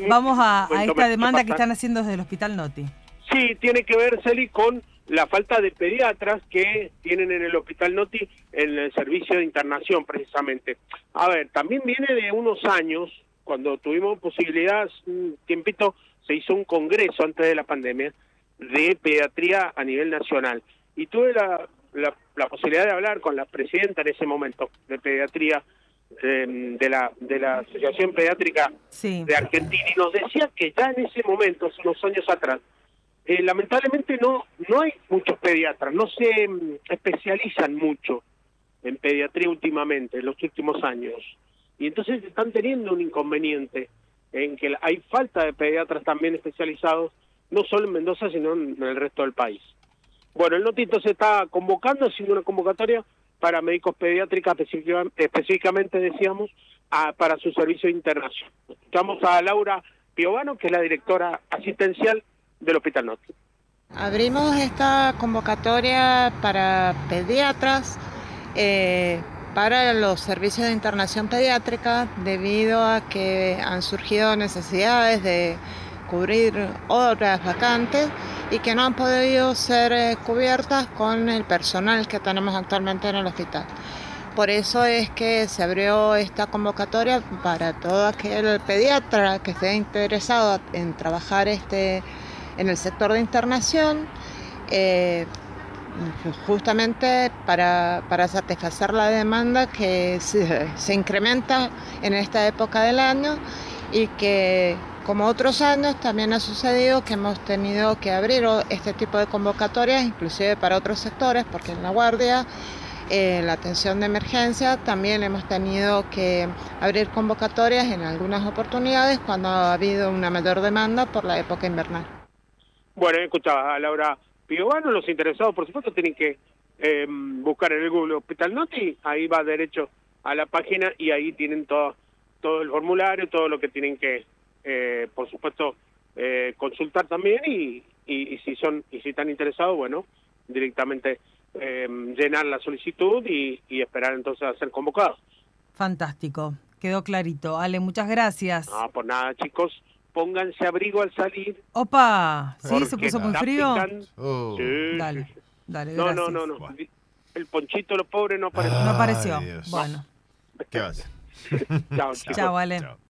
vamos a Cuéntame, esta demanda ¿qué que pasa? están haciendo desde el Hospital Noti. Sí, tiene que ver, Celi, con la falta de pediatras que tienen en el Hospital Noti en el servicio de internación, precisamente. A ver, también viene de unos años, cuando tuvimos posibilidad, un tiempito, se hizo un congreso antes de la pandemia de pediatría a nivel nacional. Y tuve la posibilidad de hablar con la presidenta en ese momento de pediatría de la Asociación Pediátrica Sí. de Argentina, y nos decía que ya en ese momento, hace unos años atrás, lamentablemente no hay muchos pediatras, no se especializan mucho en pediatría últimamente, en los últimos años. Y entonces están teniendo un inconveniente en que hay falta de pediatras también especializados, no solo en Mendoza, sino en el resto del país. Bueno, el Notito se está convocando, haciendo una convocatoria para médicos pediátricos, específicamente decíamos, para su servicio de internación. Escuchamos a Laura Piovano, que es la directora asistencial del Hospital Noti. Abrimos esta convocatoria para pediatras, para los servicios de internación pediátrica, debido a que han surgido necesidades de cubrir horas vacantes y que no han podido ser cubiertas con el personal que tenemos actualmente en el hospital. Por eso es que se abrió esta convocatoria para todo aquel pediatra que esté interesado en trabajar en el sector de internación, justamente para satisfacer la demanda que se incrementa en esta época del año, y que, como otros años, también ha sucedido que hemos tenido que abrir este tipo de convocatorias, inclusive para otros sectores, porque en la guardia, la atención de emergencia, también hemos tenido que abrir convocatorias en algunas oportunidades cuando ha habido una mayor demanda por la época invernal. Bueno, escuchaba a Laura Piovano. Los interesados, por supuesto, tienen que buscar en el Google Hospital Noti, ahí va derecho a la página y ahí tienen todo el formulario, todo lo que tienen que, por supuesto, consultar también y si están interesados, bueno, directamente llenar la solicitud y esperar entonces a ser convocados. Fantástico, quedó clarito. Ale, muchas gracias. No, por nada, chicos, pónganse abrigo al salir. Opa, ¿sí? ¿Se Porque puso muy está frío? picando. Sí, Dale, sí, sí. dale, No, gracias. no. El ponchito, lo pobre, no apareció. No apareció. Dios. Bueno. ¿Qué va a hacer? Chao, chicos. Chao, Ale. Chao.